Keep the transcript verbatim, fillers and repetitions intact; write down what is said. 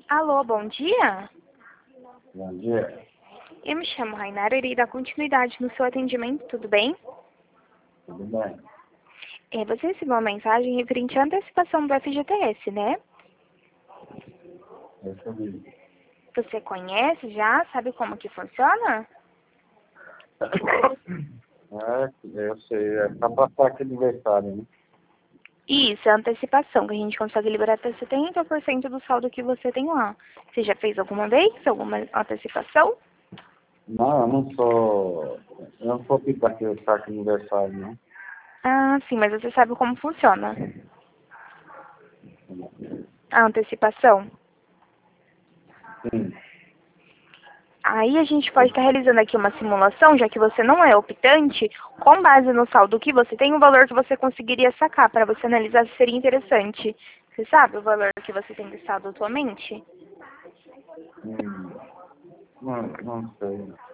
Alô, bom dia? Bom dia. Eu me chamo Rainara, irei dar continuidade no seu atendimento, tudo bem? Tudo bem? É, você recebeu uma mensagem referente à antecipação do F G T S, né? Recebi. Você conhece já? Sabe como que funciona? É, eu sei, é pra passar aquele aniversário, né? Isso, é a antecipação, que a gente consegue liberar até setenta por cento do saldo que você tem lá. Você já fez alguma vez alguma antecipação? Não, eu não sou. Eu não sou picar aquele saco de aniversário, não. Ah, sim, mas você sabe como funciona a antecipação? Sim. Aí a gente pode estar realizando aqui uma simulação, já que você não é optante, com base no saldo que você tem, o valor que você conseguiria sacar, para você analisar se seria interessante. Você sabe o valor que você tem de saldo atualmente? Hum, não, não sei.